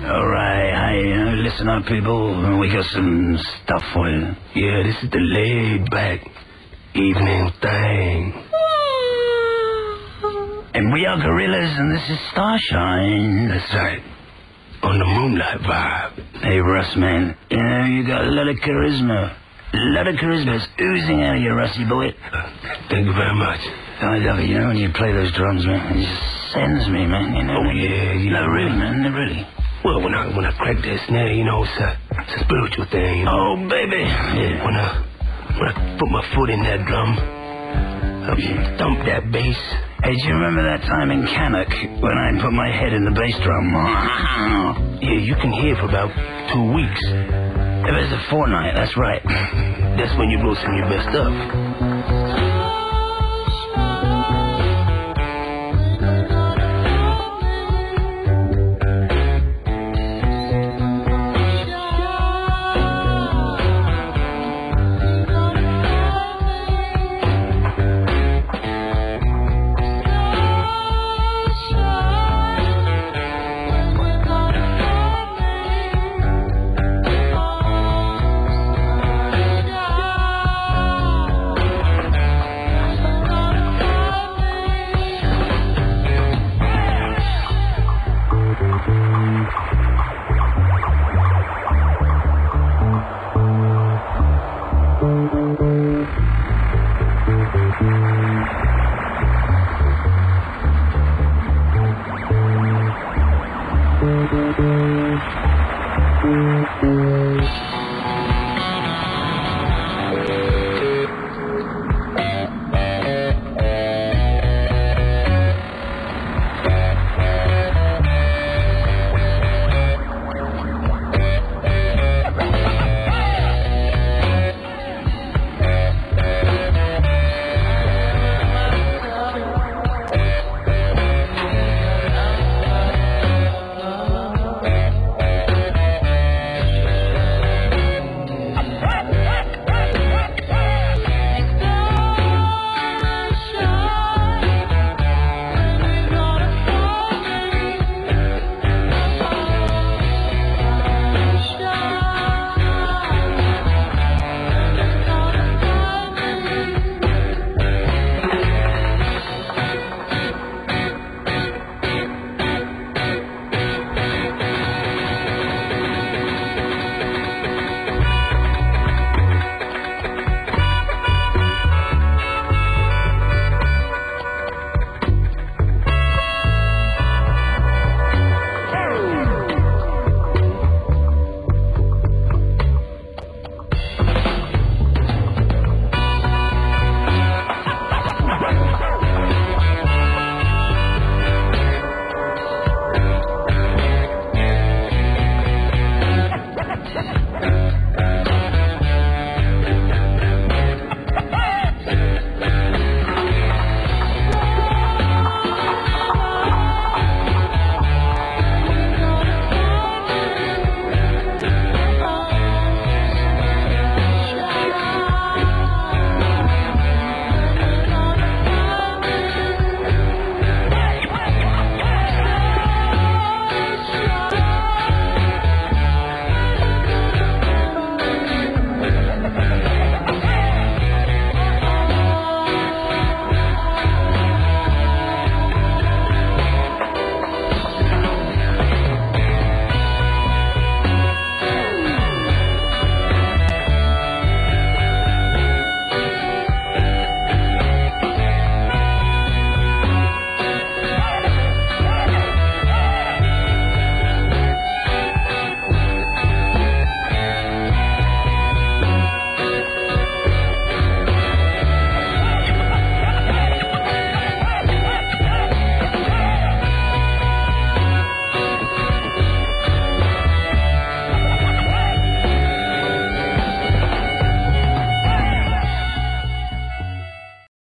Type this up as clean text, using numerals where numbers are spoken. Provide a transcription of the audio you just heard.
All right. Hi, listen up, people. We got some stuff for you. Yeah, this is the laid-back evening thing. And we are Gorillas, and this is Starshine. That's right. On the Moonlight Vibe. Hey, Russ, man. You know, you got a lot of charisma. A lot of charisma is oozing out of you, Rusty boy. Thank you very much. I love it, you know, when you play those drums, man. It just sends me, man, you know. Oh, yeah, you know. No, really, man, no, really. Well, when I crack that snare, you know, it's a spiritual thing. You know? Oh, baby. Yeah. When I put my foot in that drum, I thump that bass. Hey, do you remember that time in Cannock when I put my head in the bass drum? Yeah, you can hear for about 2 weeks. It was a fortnight, that's right. That's when you blow some of your best stuff.